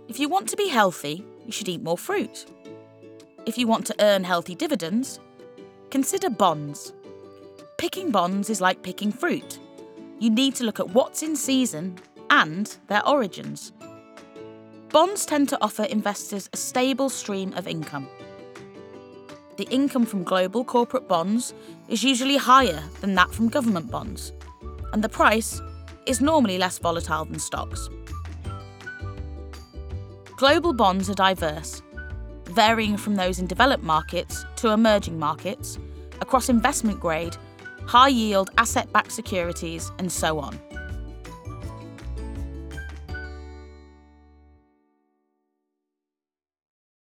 If you want to be healthy, you should eat more fruit. If you want to earn healthy dividends, consider bonds. Picking bonds is like picking fruit. You need to look at what's in season and their origins. Bonds tend to offer investors a stable stream of income. The income from global corporate bonds is usually higher than that from government bonds, and the price is normally less volatile than stocks. Global bonds are diverse, varying from those in developed markets to emerging markets, across investment grade, high-yield asset-backed securities, and so on.